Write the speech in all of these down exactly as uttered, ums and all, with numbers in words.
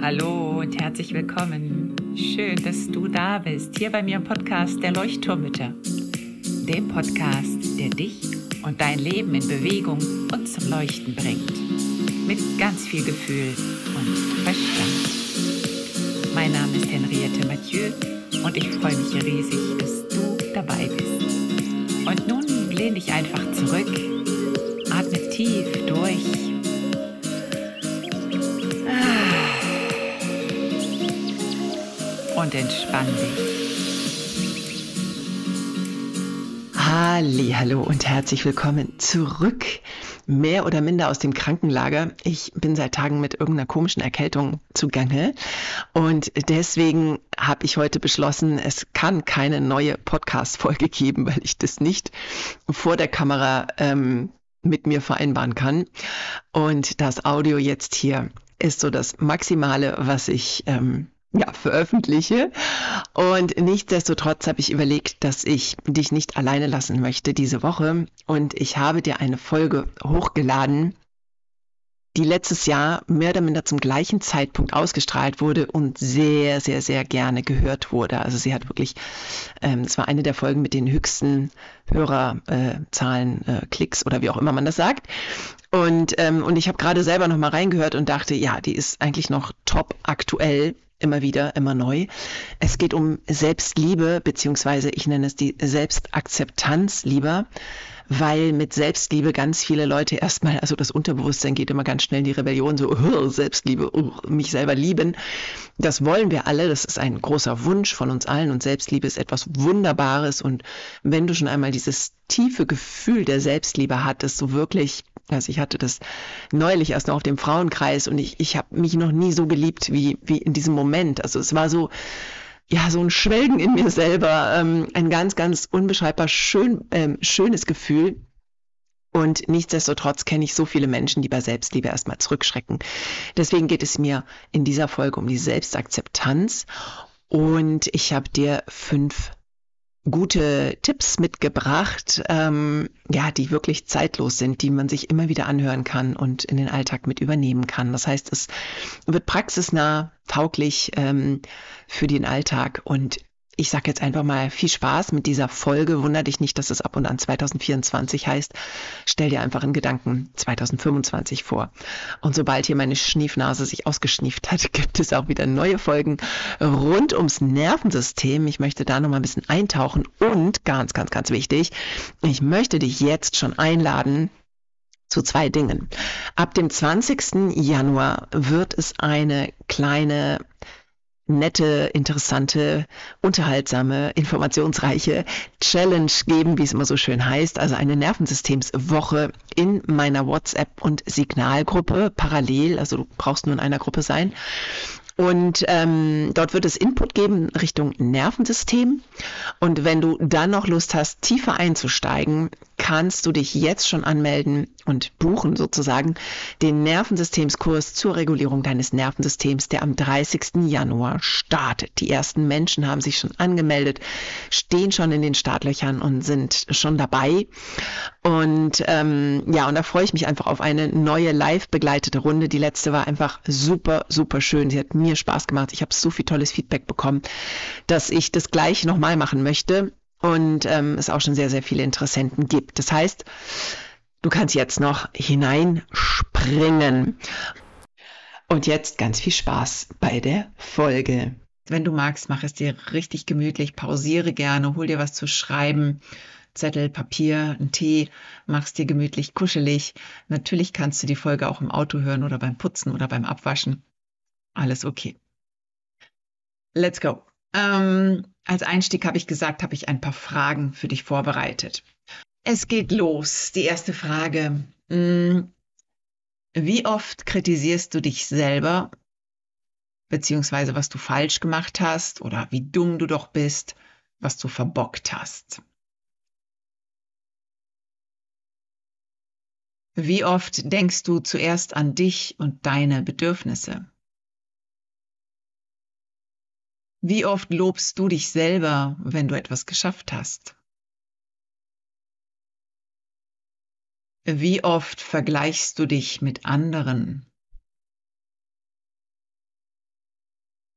Hallo und herzlich willkommen. Schön, dass du da bist, hier bei mir im Podcast der Leuchtturmmütter. Dem Podcast, der dich und dein Leben in Bewegung und zum Leuchten bringt. Mit ganz viel Gefühl und Verstand. Mein Name ist Henriette Mathieu und ich freue mich riesig, dass du dabei bist. Und nun lehn dich einfach zurück, atme tief durch. Und entspann dich. Hallihallo und herzlich willkommen zurück, mehr oder minder aus dem Krankenlager. Ich bin seit Tagen mit irgendeiner komischen Erkältung zugange und deswegen habe ich heute beschlossen, es kann keine neue Podcast-Folge geben, weil ich das nicht vor der Kamera ähm, mit mir vereinbaren kann. Und das Audio jetzt hier ist so das Maximale, was ich ähm, ja, veröffentliche. Und nichtsdestotrotz habe ich überlegt, dass ich dich nicht alleine lassen möchte diese Woche. Und ich habe dir eine Folge hochgeladen, die letztes Jahr mehr oder minder zum gleichen Zeitpunkt ausgestrahlt wurde und sehr, sehr, sehr gerne gehört wurde. Also sie hat wirklich, ähm, es war eine der Folgen mit den höchsten Hörerzahlen, äh, Klicks oder wie auch immer man das sagt. Und, ähm, und ich habe gerade selber nochmal reingehört und dachte, ja, die ist eigentlich noch top aktuell. Immer wieder, immer neu. Es geht um Selbstliebe, beziehungsweise ich nenne es die Selbstakzeptanz lieber, weil mit Selbstliebe ganz viele Leute erstmal, also das Unterbewusstsein geht immer ganz schnell in die Rebellion, so oh, Selbstliebe, oh, mich selber lieben. Das wollen wir alle, das ist ein großer Wunsch von uns allen und Selbstliebe ist etwas Wunderbares und wenn du schon einmal dieses tiefe Gefühl der Selbstliebe hattest, so wirklich, also ich hatte das neulich erst noch auf dem Frauenkreis und ich, ich habe mich noch nie so geliebt wie, wie in diesem Moment. Also es war so, ja, so ein Schwelgen in mir selber, ähm, ein ganz, ganz unbeschreibbar schön, ähm, schönes Gefühl. Und nichtsdestotrotz kenne ich so viele Menschen, die bei Selbstliebe erstmal zurückschrecken. Deswegen geht es mir in dieser Folge um die Selbstakzeptanz und ich habe dir fünf gute Tipps mitgebracht, ähm, ja, die wirklich zeitlos sind, die man sich immer wieder anhören kann und in den Alltag mit übernehmen kann. Das heißt, es wird praxisnah, tauglich ähm, für den Alltag und ich sage jetzt einfach mal viel Spaß mit dieser Folge. Wunder dich nicht, dass es ab und an zwanzig vierundzwanzig heißt. Stell dir einfach in Gedanken zwanzig fünfundzwanzig vor. Und sobald hier meine Schniefnase sich ausgeschnieft hat, gibt es auch wieder neue Folgen rund ums Nervensystem. Ich möchte da nochmal ein bisschen eintauchen und ganz, ganz, ganz wichtig, ich möchte dich jetzt schon einladen zu zwei Dingen. Ab dem zwanzigsten Januar wird es eine kleine nette, interessante, unterhaltsame, informationsreiche Challenge geben, wie es immer so schön heißt, also eine Nervensystemswoche in meiner WhatsApp- und Signalgruppe parallel, also du brauchst nur in einer Gruppe sein. Und ähm, dort wird es Input geben Richtung Nervensystem. Und wenn du dann noch Lust hast, tiefer einzusteigen, kannst du dich jetzt schon anmelden und buchen sozusagen den Nervensystemskurs zur Regulierung deines Nervensystems, der am dreißigsten Januar startet. Die ersten Menschen haben sich schon angemeldet, stehen schon in den Startlöchern und sind schon dabei. Und ähm, ja, und da freue ich mich einfach auf eine neue live begleitete Runde. Die letzte war einfach super, super schön. Sie hat mir Spaß gemacht. Ich habe so viel tolles Feedback bekommen, dass ich das gleich nochmal machen möchte und ähm, es auch schon sehr, sehr viele Interessenten gibt. Das heißt, du kannst jetzt noch hineinspringen. Und jetzt ganz viel Spaß bei der Folge. Wenn du magst, mach es dir richtig gemütlich, pausiere gerne, hol dir was zu schreiben, Zettel, Papier, einen Tee, mach's dir gemütlich, kuschelig. Natürlich kannst du die Folge auch im Auto hören oder beim Putzen oder beim Abwaschen. Alles okay. Let's go. Ähm, als Einstieg habe ich gesagt, habe ich ein paar Fragen für dich vorbereitet. Es geht los. Die erste Frage. Wie oft kritisierst du dich selber, beziehungsweise was du falsch gemacht hast oder wie dumm du doch bist, was du verbockt hast? Wie oft denkst du zuerst an dich und deine Bedürfnisse? Wie oft lobst du dich selber, wenn du etwas geschafft hast? Wie oft vergleichst du dich mit anderen?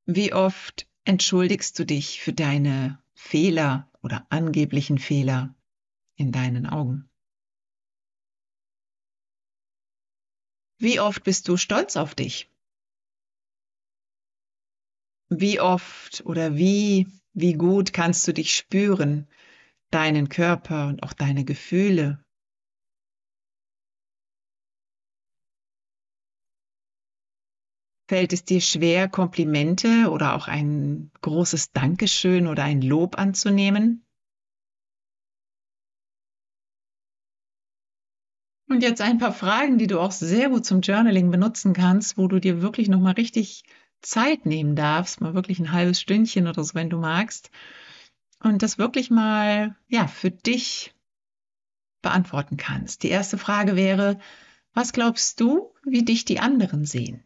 Wie oft entschuldigst du dich für deine Fehler oder angeblichen Fehler in deinen Augen? Wie oft bist du stolz auf dich? Wie oft oder wie, wie gut kannst du dich spüren, deinen Körper und auch deine Gefühle? Fällt es dir schwer, Komplimente oder auch ein großes Dankeschön oder ein Lob anzunehmen? Und jetzt ein paar Fragen, die du auch sehr gut zum Journaling benutzen kannst, wo du dir wirklich nochmal richtig Zeit nehmen darfst, mal wirklich ein halbes Stündchen oder so, wenn du magst, und das wirklich mal, ja, für dich beantworten kannst. Die erste Frage wäre: Was glaubst du, wie dich die anderen sehen?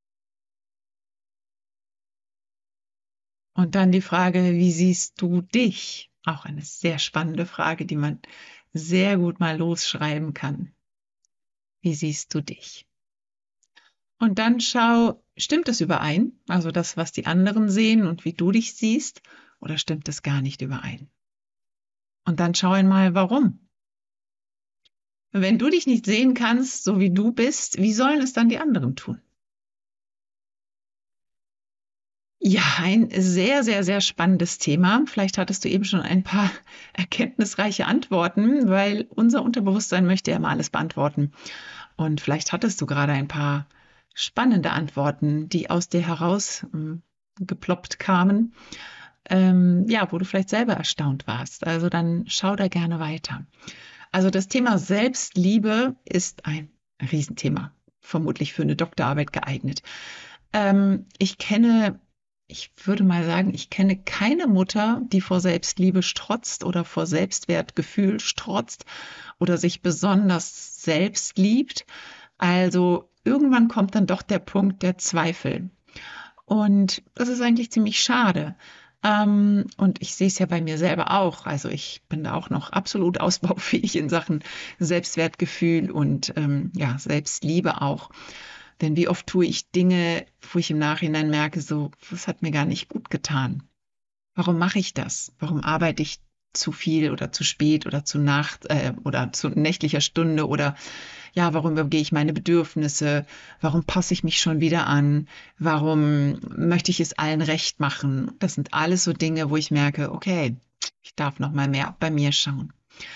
Und dann die Frage: Wie siehst du dich? Auch eine sehr spannende Frage, die man sehr gut mal losschreiben kann. Wie siehst du dich? Und dann schau, stimmt es überein? Also das, was die anderen sehen und wie du dich siehst, oder stimmt es gar nicht überein? Und dann schau einmal, warum. Wenn du dich nicht sehen kannst, so wie du bist, wie sollen es dann die anderen tun? Ja, ein sehr, sehr, sehr spannendes Thema. Vielleicht hattest du eben schon ein paar erkenntnisreiche Antworten, weil unser Unterbewusstsein möchte ja immer alles beantworten. Und vielleicht hattest du gerade ein paar spannende Antworten, die aus dir heraus ähm, geploppt kamen, ähm, ja, wo du vielleicht selber erstaunt warst. Also dann schau da gerne weiter. Also das Thema Selbstliebe ist ein Riesenthema, vermutlich für eine Doktorarbeit geeignet. Ähm, ich kenne, ich würde mal sagen, ich kenne keine Mutter, die vor Selbstliebe strotzt oder vor Selbstwertgefühl strotzt oder sich besonders selbst liebt. Also irgendwann kommt dann doch der Punkt der Zweifel. Und das ist eigentlich ziemlich schade. Ähm, und ich sehe es ja bei mir selber auch. Also ich bin da auch noch absolut ausbaufähig in Sachen Selbstwertgefühl und ähm, ja, Selbstliebe auch. Denn wie oft tue ich Dinge, wo ich im Nachhinein merke, so, das hat mir gar nicht gut getan. Warum mache ich das? Warum arbeite ich zu viel oder zu spät oder zu Nacht äh, oder zu nächtlicher Stunde oder ja, warum übergehe ich meine Bedürfnisse? Warum passe ich mich schon wieder an? Warum möchte ich es allen recht machen? Das sind alles so Dinge, wo ich merke, okay, ich darf noch mal mehr bei mir schauen.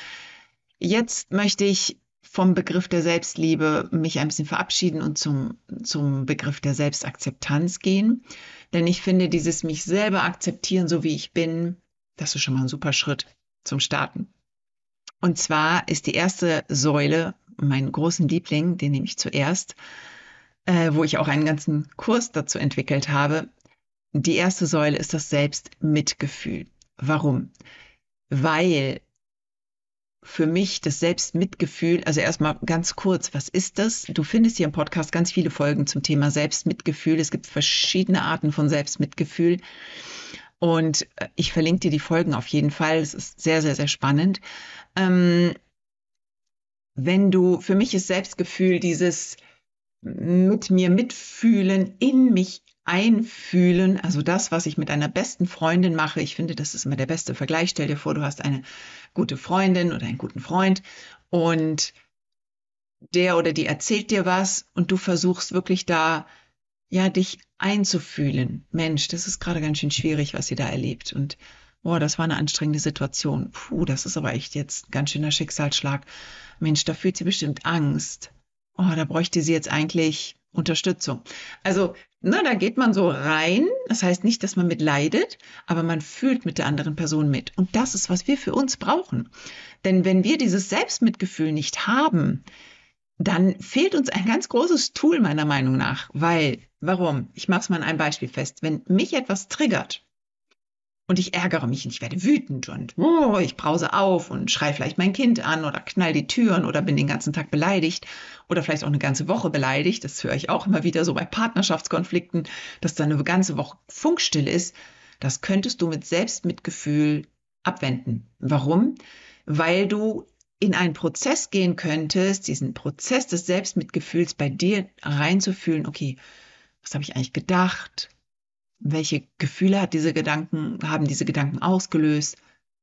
Jetzt möchte ich vom Begriff der Selbstliebe mich ein bisschen verabschieden und zum, zum Begriff der Selbstakzeptanz gehen. Denn ich finde, dieses mich selber akzeptieren, so wie ich bin, das ist schon mal ein super Schritt zum Starten. Und zwar ist die erste Säule, mein großen Liebling, den nehme ich zuerst, äh, wo ich auch einen ganzen Kurs dazu entwickelt habe. Die erste Säule ist das Selbstmitgefühl. Warum? Weil für mich das Selbstmitgefühl, also erstmal ganz kurz, was ist das? Du findest hier im Podcast ganz viele Folgen zum Thema Selbstmitgefühl. Es gibt verschiedene Arten von Selbstmitgefühl. Und ich verlinke dir die Folgen auf jeden Fall. Es ist sehr, sehr, sehr spannend. Ähm, wenn du, für mich ist Selbstgefühl dieses mit mir mitfühlen, in mich einfühlen, also das, was ich mit einer besten Freundin mache. Ich finde, das ist immer der beste Vergleich. Stell dir vor, du hast eine gute Freundin oder einen guten Freund und der oder die erzählt dir was und du versuchst wirklich da, ja, dich einzufühlen. Mensch, das ist gerade ganz schön schwierig, was sie da erlebt. Und boah, das war eine anstrengende Situation. Puh, das ist aber echt jetzt ein ganz schöner Schicksalsschlag. Mensch, da fühlt sie bestimmt Angst. Oh, da bräuchte sie jetzt eigentlich Unterstützung. Also, ne, da geht man so rein. Das heißt nicht, dass man mitleidet, aber man fühlt mit der anderen Person mit. Und das ist, was wir für uns brauchen. Denn wenn wir dieses Selbstmitgefühl nicht haben, dann fehlt uns ein ganz großes Tool meiner Meinung nach. Weil, warum? Ich mache es mal an einem Beispiel fest. Wenn mich etwas triggert und ich ärgere mich und ich werde wütend und oh, ich brause auf und schreie vielleicht mein Kind an oder knall die Türen oder bin den ganzen Tag beleidigt oder vielleicht auch eine ganze Woche beleidigt. Das höre ich auch immer wieder so bei Partnerschaftskonflikten, dass da eine ganze Woche Funkstille ist. Das könntest du mit Selbstmitgefühl abwenden. Warum? Weil du in einen Prozess gehen könntest, diesen Prozess des Selbstmitgefühls bei dir reinzufühlen, okay, was habe ich eigentlich gedacht? Welche Gefühle hat diese Gedanken, haben diese Gedanken ausgelöst?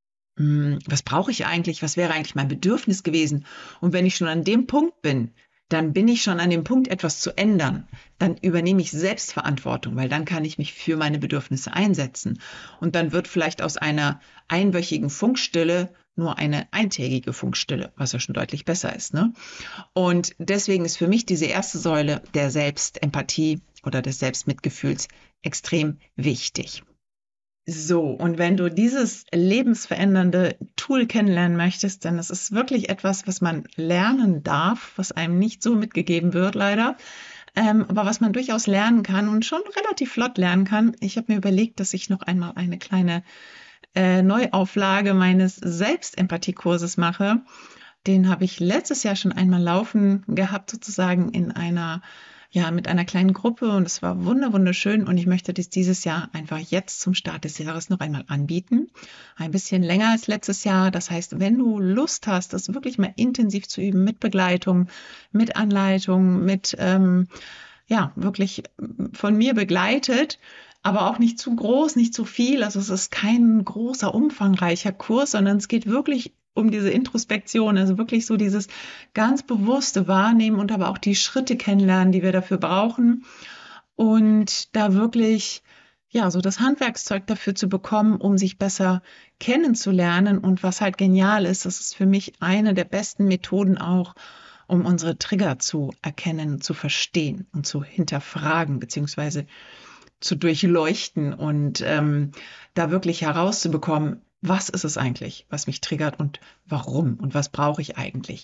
Was brauche ich eigentlich? Was wäre eigentlich mein Bedürfnis gewesen? Und wenn ich schon an dem Punkt bin, dann bin ich schon an dem Punkt, etwas zu ändern. Dann übernehme ich Selbstverantwortung, weil dann kann ich mich für meine Bedürfnisse einsetzen. Und dann wird vielleicht aus einer einwöchigen Funkstille nur eine eintägige Funkstille, was ja schon deutlich besser ist, ne? Und deswegen ist für mich diese erste Säule der Selbstempathie oder des Selbstmitgefühls extrem wichtig. So, und wenn du dieses lebensverändernde Tool kennenlernen möchtest, dann ist es wirklich etwas, was man lernen darf, was einem nicht so mitgegeben wird, leider, ähm, aber was man durchaus lernen kann und schon relativ flott lernen kann. Ich habe mir überlegt, dass ich noch einmal eine kleine äh, Neuauflage meines Selbstempathiekurses mache. Den habe ich letztes Jahr schon einmal laufen gehabt, sozusagen in einer ja, mit einer kleinen Gruppe, und es war wunder wunderschön, und ich möchte dies dieses Jahr einfach jetzt zum Start des Jahres noch einmal anbieten. Ein bisschen länger als letztes Jahr. Das heißt, wenn du Lust hast, das wirklich mal intensiv zu üben, mit Begleitung, mit Anleitung, mit, ähm, ja, wirklich von mir begleitet, aber auch nicht zu groß, nicht zu viel. Also es ist kein großer, umfangreicher Kurs, sondern es geht wirklich um diese Introspektion, also wirklich so dieses ganz bewusste Wahrnehmen und aber auch die Schritte kennenlernen, die wir dafür brauchen, und da wirklich ja so das Handwerkszeug dafür zu bekommen, um sich besser kennenzulernen. Und was halt genial ist, das ist für mich eine der besten Methoden auch, um unsere Trigger zu erkennen, zu verstehen und zu hinterfragen beziehungsweise zu durchleuchten und ähm, da wirklich herauszubekommen, was ist es eigentlich, was mich triggert und warum und was brauche ich eigentlich.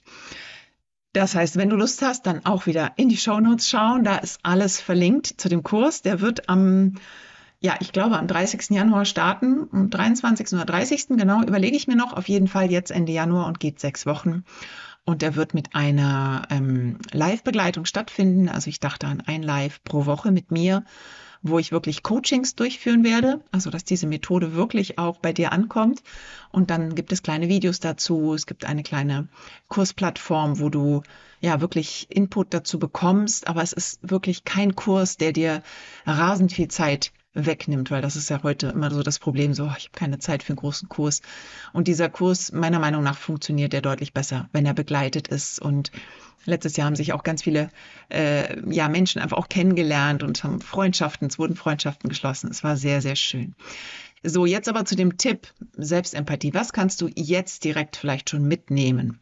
Das heißt, wenn du Lust hast, dann auch wieder in die Shownotes schauen. Da ist alles verlinkt zu dem Kurs. Der wird am, ja, ich glaube, am dreißigsten Januar starten. Am dreiundzwanzigsten oder dreißigsten Genau, überlege ich mir noch. Auf jeden Fall jetzt Ende Januar und geht sechs Wochen. Und er wird mit einer ähm, Live-Begleitung stattfinden. Also ich dachte an ein Live pro Woche mit mir, wo ich wirklich Coachings durchführen werde, also dass diese Methode wirklich auch bei dir ankommt. Und dann gibt es kleine Videos dazu, es gibt eine kleine Kursplattform, wo du ja wirklich Input dazu bekommst, aber es ist wirklich kein Kurs, der dir rasend viel Zeit wegnimmt, weil das ist ja heute immer so das Problem, so ich habe keine Zeit für einen großen Kurs. Und dieser Kurs, meiner Meinung nach, funktioniert der deutlich besser, wenn er begleitet ist. Und letztes Jahr haben sich auch ganz viele äh, ja, Menschen einfach auch kennengelernt und haben Freundschaften, es wurden Freundschaften geschlossen. Es war sehr, sehr schön. So, jetzt aber zu dem Tipp Selbstempathie. Was kannst du jetzt direkt vielleicht schon mitnehmen?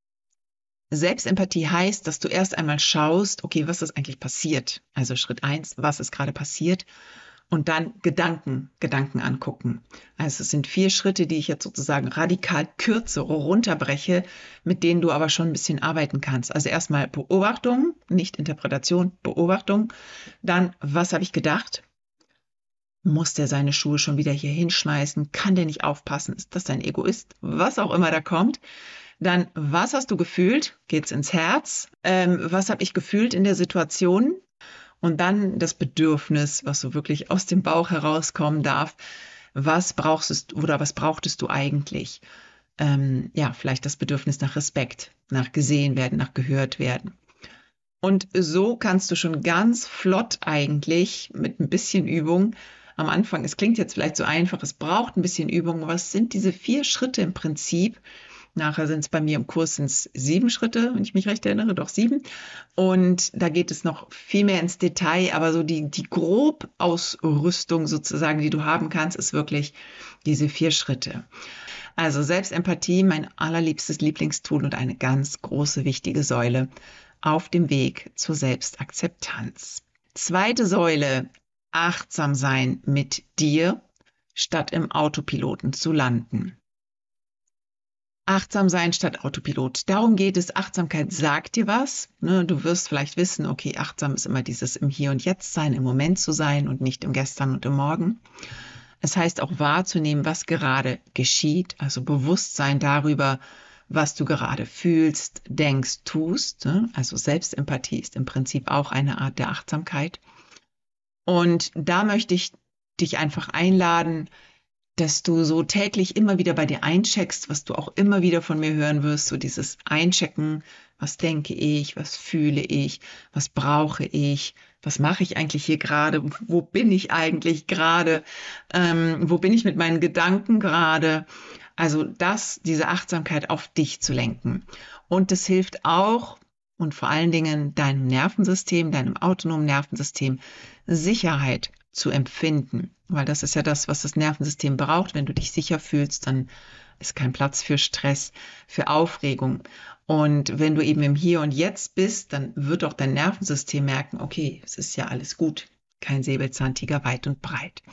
Selbstempathie heißt, dass du erst einmal schaust, okay, was ist eigentlich passiert? Also Schritt eins, was ist gerade passiert? Und dann Gedanken, Gedanken angucken. Also es sind vier Schritte, die ich jetzt sozusagen radikal kürze, runterbreche, mit denen du aber schon ein bisschen arbeiten kannst. Also erstmal Beobachtung, nicht Interpretation, Beobachtung. Dann, was habe ich gedacht? Muss der seine Schuhe schon wieder hier hinschmeißen? Kann der nicht aufpassen? Ist das ein Egoist? Was auch immer da kommt. Dann, was hast du gefühlt? Geht's ins Herz? Ähm, was habe ich gefühlt in der Situation? Und dann das Bedürfnis, was so wirklich aus dem Bauch herauskommen darf. Was brauchst du oder was brauchtest du eigentlich? Ähm, ja, vielleicht das Bedürfnis nach Respekt, nach gesehen werden, nach gehört werden. Und so kannst du schon ganz flott eigentlich mit ein bisschen Übung am Anfang, es klingt jetzt vielleicht so einfach, es braucht ein bisschen Übung, aber es sind diese vier Schritte im Prinzip. Nachher sind es bei mir im Kurs sind's sieben Schritte, wenn ich mich recht erinnere, doch sieben. Und da geht es noch viel mehr ins Detail, aber so die, die Grobausrüstung sozusagen, die du haben kannst, ist wirklich diese vier Schritte. Also Selbstempathie, mein allerliebstes Lieblingstool und eine ganz große, wichtige Säule auf dem Weg zur Selbstakzeptanz. Zweite Säule, achtsam sein mit dir, statt im Autopiloten zu landen. Achtsam sein statt Autopilot. Darum geht es. Achtsamkeit sagt dir was. Ne? Du wirst vielleicht wissen, okay, achtsam ist immer dieses im Hier und Jetzt sein, im Moment zu sein und nicht im Gestern und im Morgen. Es heißt auch wahrzunehmen, was gerade geschieht, also Bewusstsein darüber, was du gerade fühlst, denkst, tust. Ne? Also Selbstempathie ist im Prinzip auch eine Art der Achtsamkeit. Und da möchte ich dich einfach einladen, dass du so täglich immer wieder bei dir eincheckst, was du auch immer wieder von mir hören wirst, so dieses Einchecken, was denke ich, was fühle ich, was brauche ich, was mache ich eigentlich hier gerade, wo bin ich eigentlich gerade, ähm, wo bin ich mit meinen Gedanken gerade. Also das, diese Achtsamkeit auf dich zu lenken. Und das hilft auch und vor allen Dingen deinem Nervensystem, deinem autonomen Nervensystem, Sicherheit zu empfinden. Weil das ist ja das, was das Nervensystem braucht. Wenn du dich sicher fühlst, dann ist kein Platz für Stress, für Aufregung. Und wenn du eben im Hier und Jetzt bist, dann wird auch dein Nervensystem merken, okay, es ist ja alles gut. Kein Säbelzahntiger weit und breit.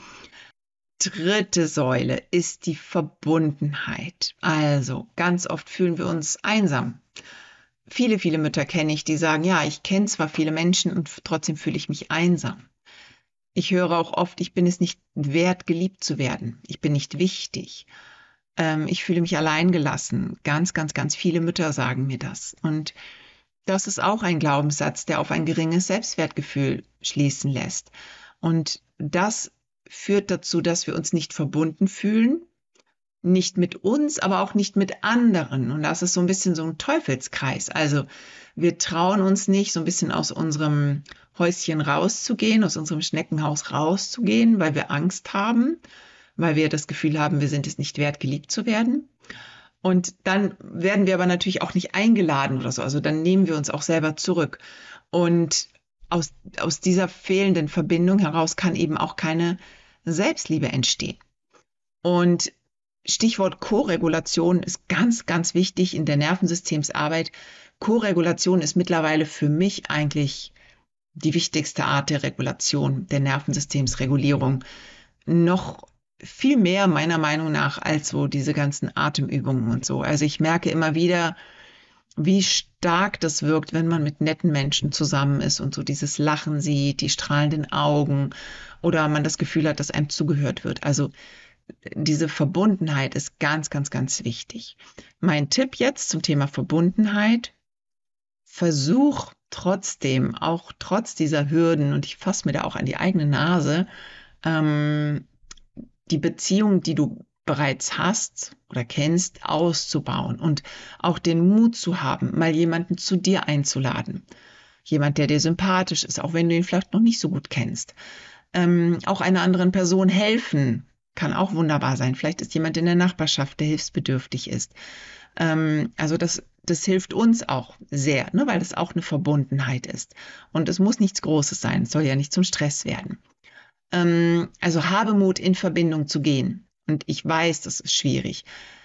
Dritte Säule ist die Verbundenheit. Also ganz oft fühlen wir uns einsam. Viele, viele Mütter kenne ich, die sagen, ja, ich kenne zwar viele Menschen und trotzdem fühle ich mich einsam. Ich höre auch oft, ich bin es nicht wert, geliebt zu werden. Ich bin nicht wichtig. Ähm, ich fühle mich alleingelassen. Ganz, ganz, ganz viele Mütter sagen mir das. Und das ist auch ein Glaubenssatz, der auf ein geringes Selbstwertgefühl schließen lässt. Und das führt dazu, dass wir uns nicht verbunden fühlen. Nicht mit uns, aber auch nicht mit anderen. Und das ist so ein bisschen so ein Teufelskreis. Also wir trauen uns nicht, so ein bisschen aus unserem Häuschen rauszugehen, aus unserem Schneckenhaus rauszugehen, weil wir Angst haben, weil wir das Gefühl haben, wir sind es nicht wert, geliebt zu werden. Und dann werden wir aber natürlich auch nicht eingeladen oder so. Also dann nehmen wir uns auch selber zurück. Und aus, aus dieser fehlenden Verbindung heraus kann eben auch keine Selbstliebe entstehen. Und Stichwort Koregulation ist ganz, ganz wichtig in der Nervensystemsarbeit. Koregulation ist mittlerweile für mich eigentlich die wichtigste Art der Regulation, der Nervensystemsregulierung. Noch viel mehr meiner Meinung nach als so diese ganzen Atemübungen und so. Also ich merke immer wieder, wie stark das wirkt, wenn man mit netten Menschen zusammen ist und so dieses Lachen sieht, die strahlenden Augen oder man das Gefühl hat, dass einem zugehört wird. Also diese Verbundenheit ist ganz, ganz, ganz wichtig. Mein Tipp jetzt zum Thema Verbundenheit: Versuch trotzdem, auch trotz dieser Hürden, und ich fasse mir da auch an die eigene Nase, ähm, die Beziehung, die du bereits hast oder kennst, auszubauen und auch den Mut zu haben, mal jemanden zu dir einzuladen. Jemand, der dir sympathisch ist, auch wenn du ihn vielleicht noch nicht so gut kennst. Ähm, auch einer anderen Person helfen. Kann auch wunderbar sein. Vielleicht ist jemand in der Nachbarschaft, der hilfsbedürftig ist. Ähm, also das, das hilft uns auch sehr, ne, weil es auch eine Verbundenheit ist. Und es muss nichts Großes sein. Es soll ja nicht zum Stress werden. Ähm, also habe Mut, in Verbindung zu gehen. Und ich weiß, das ist schwierig.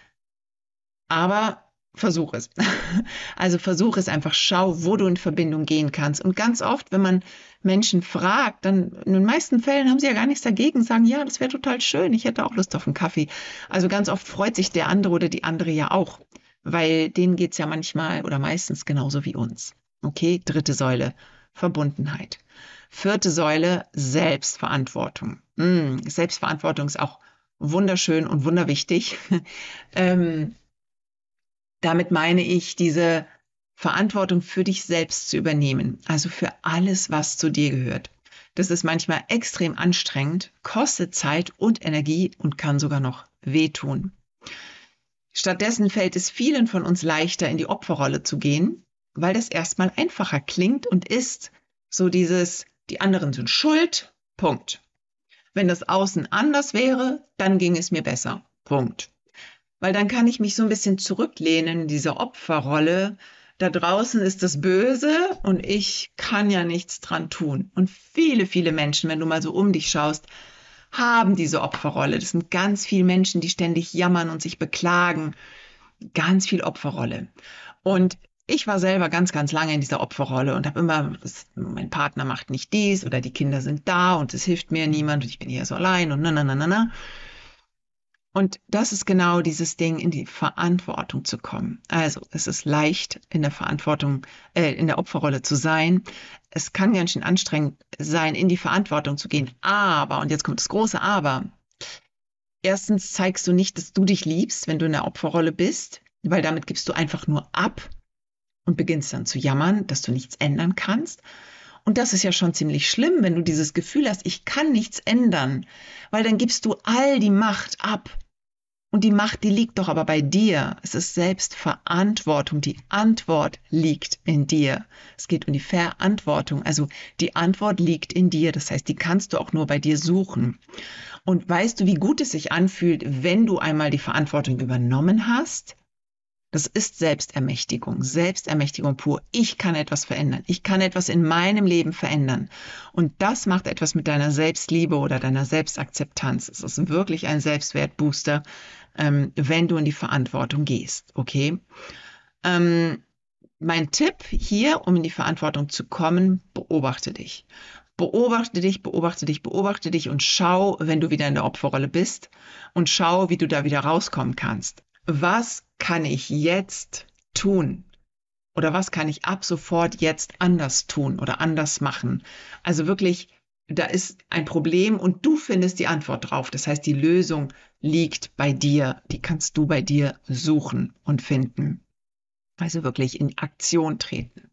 Aber versuch es. Also versuch es einfach. Schau, wo du in Verbindung gehen kannst. Und ganz oft, wenn man Menschen fragt, dann in den meisten Fällen haben sie ja gar nichts dagegen, sagen, ja, das wäre total schön, ich hätte auch Lust auf einen Kaffee. Also ganz oft freut sich der andere oder die andere ja auch, weil denen geht's ja manchmal oder meistens genauso wie uns. Okay, dritte Säule, Verbundenheit. Vierte Säule, Selbstverantwortung. Hm, Selbstverantwortung ist auch wunderschön und wunderwichtig. ähm, damit meine ich, diese Verantwortung für dich selbst zu übernehmen, also für alles, was zu dir gehört. Das ist manchmal extrem anstrengend, kostet Zeit und Energie und kann sogar noch wehtun. Stattdessen fällt es vielen von uns leichter, in die Opferrolle zu gehen, weil das erstmal einfacher klingt und ist. So dieses, die anderen sind schuld, Punkt. Wenn das Außen anders wäre, dann ging es mir besser, Punkt. Weil dann kann ich mich so ein bisschen zurücklehnen in diese Opferrolle. Da draußen ist das Böse und ich kann ja nichts dran tun. Und viele, viele Menschen, wenn du mal so um dich schaust, haben diese Opferrolle. Das sind ganz viele Menschen, die ständig jammern und sich beklagen. Ganz viel Opferrolle. Und ich war selber ganz, ganz lange in dieser Opferrolle und habe immer, das, mein Partner macht nicht dies oder die Kinder sind da und es hilft mir niemand und ich bin hier so allein und na, na, na, na, na. Und das ist genau dieses Ding, in die Verantwortung zu kommen. Also es ist leicht, in der Verantwortung, äh, in der Opferrolle zu sein. Es kann ganz schön anstrengend sein, in die Verantwortung zu gehen. Aber, und jetzt kommt das große Aber, erstens zeigst du nicht, dass du dich liebst, wenn du in der Opferrolle bist, weil damit gibst du einfach nur ab und beginnst dann zu jammern, dass du nichts ändern kannst. Und das ist ja schon ziemlich schlimm, wenn du dieses Gefühl hast, ich kann nichts ändern, weil dann gibst du all die Macht ab. Und die Macht, die liegt doch aber bei dir. Es ist Selbstverantwortung. Die Antwort liegt in dir. Es geht um die Verantwortung. Also die Antwort liegt in dir. Das heißt, die kannst du auch nur bei dir suchen. Und weißt du, wie gut es sich anfühlt, wenn du einmal die Verantwortung übernommen hast? Das ist Selbstermächtigung, Selbstermächtigung pur. Ich kann etwas verändern. Ich kann etwas in meinem Leben verändern. Und das macht etwas mit deiner Selbstliebe oder deiner Selbstakzeptanz. Es ist wirklich ein Selbstwertbooster, ähm, wenn du in die Verantwortung gehst. Okay? Ähm, mein Tipp hier, um in die Verantwortung zu kommen, beobachte dich. Beobachte dich, beobachte dich, beobachte dich und schau, wenn du wieder in der Opferrolle bist und schau, wie du da wieder rauskommen kannst. Was kann ich jetzt tun? Oder was kann ich ab sofort jetzt anders tun oder anders machen? Also wirklich, da ist ein Problem und du findest die Antwort drauf. Das heißt, die Lösung liegt bei dir. Die kannst du bei dir suchen und finden. Also wirklich in Aktion treten.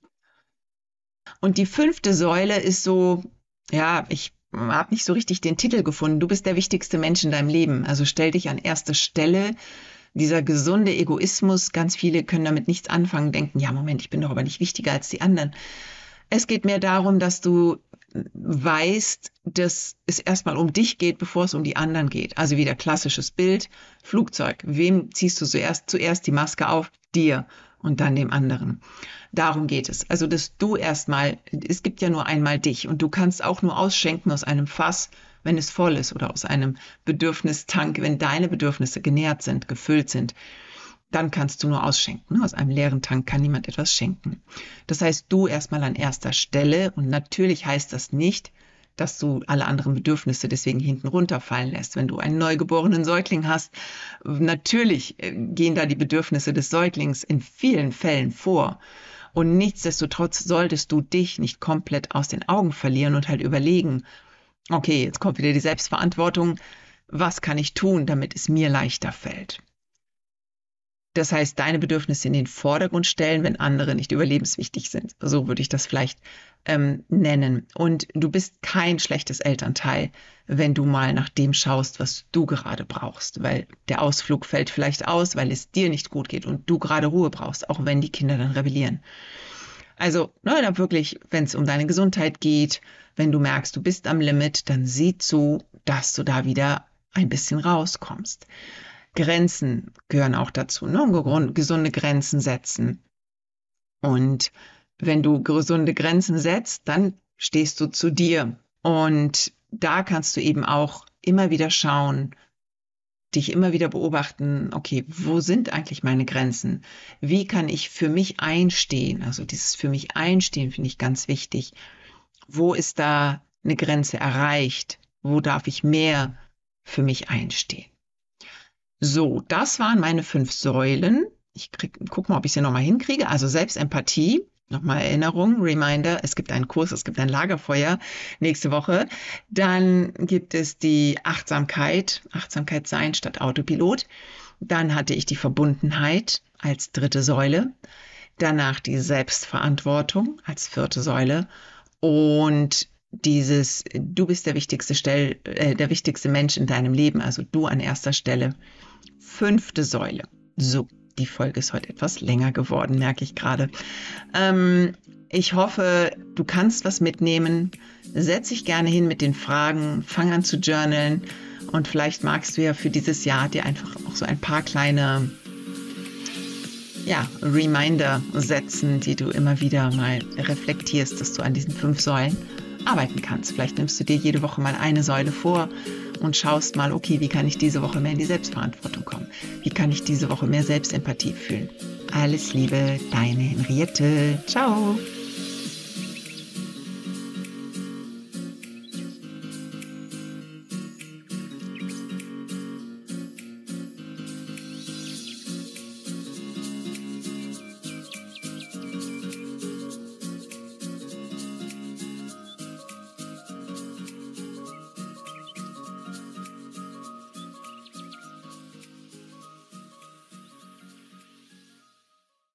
Und die fünfte Säule ist so, ja, ich habe nicht so richtig den Titel gefunden. Du bist der wichtigste Mensch in deinem Leben. Also stell dich an erste Stelle. Dieser gesunde Egoismus, ganz viele können damit nichts anfangen, denken, ja, Moment, ich bin doch aber nicht wichtiger als die anderen. Es geht mehr darum, dass du weißt, dass es erstmal um dich geht, bevor es um die anderen geht. Also wieder klassisches Bild, Flugzeug. Wem ziehst du zuerst, zuerst die Maske auf? Dir und dann dem anderen. Darum geht es. Also, dass du erstmal, es gibt ja nur einmal dich und du kannst auch nur ausschenken aus einem Fass, wenn es voll ist oder aus einem Bedürfnistank, wenn deine Bedürfnisse genährt sind, gefüllt sind, dann kannst du nur ausschenken. Aus einem leeren Tank kann niemand etwas schenken. Das heißt, du erstmal an erster Stelle und natürlich heißt das nicht, dass du alle anderen Bedürfnisse deswegen hinten runterfallen lässt. Wenn du einen neugeborenen Säugling hast, natürlich gehen da die Bedürfnisse des Säuglings in vielen Fällen vor. Und nichtsdestotrotz solltest du dich nicht komplett aus den Augen verlieren und halt überlegen, okay, jetzt kommt wieder die Selbstverantwortung. Was kann ich tun, damit es mir leichter fällt? Das heißt, deine Bedürfnisse in den Vordergrund stellen, wenn andere nicht überlebenswichtig sind. So würde ich das vielleicht ähm, nennen. Und du bist kein schlechtes Elternteil, wenn du mal nach dem schaust, was du gerade brauchst. Weil der Ausflug fällt vielleicht aus, weil es dir nicht gut geht und du gerade Ruhe brauchst, auch wenn die Kinder dann rebellieren. Also, na, dann wirklich, wenn es um deine Gesundheit geht, wenn du merkst, du bist am Limit, dann sieh zu, dass du da wieder ein bisschen rauskommst. Grenzen gehören auch dazu, ne? Gesunde Grenzen setzen. Und wenn du gesunde Grenzen setzt, dann stehst du zu dir. Und da kannst du eben auch immer wieder schauen, dich immer wieder beobachten, okay, wo sind eigentlich meine Grenzen? Wie kann ich für mich einstehen? Also dieses für mich einstehen finde ich ganz wichtig. Wo ist da eine Grenze erreicht? Wo darf ich mehr für mich einstehen? So, das waren meine fünf Säulen. Ich krieg, guck mal, ob ich sie nochmal hinkriege. Also Selbstempathie, nochmal Erinnerung, Reminder, es gibt einen Kurs, es gibt ein Lagerfeuer nächste Woche. Dann gibt es die Achtsamkeit, Achtsamkeit sein statt Autopilot. Dann hatte ich die Verbundenheit als dritte Säule. Danach die Selbstverantwortung als vierte Säule. Und dieses, du bist der wichtigste Stell, äh, der wichtigste Mensch in deinem Leben, also du an erster Stelle. Fünfte Säule. So, die Folge ist heute etwas länger geworden, merke ich gerade. Ähm, ich hoffe, du kannst was mitnehmen. Setz dich gerne hin mit den Fragen, fang an zu journalen und vielleicht magst du ja für dieses Jahr dir einfach auch so ein paar kleine ja, Reminder setzen, die du immer wieder mal reflektierst, dass du an diesen fünf Säulen arbeiten kannst. Vielleicht nimmst du dir jede Woche mal eine Säule vor und schaust mal, okay, wie kann ich diese Woche mehr in die Selbstverantwortung kommen? Wie kann ich diese Woche mehr Selbstempathie fühlen? Alles Liebe, deine Henriette. Ciao!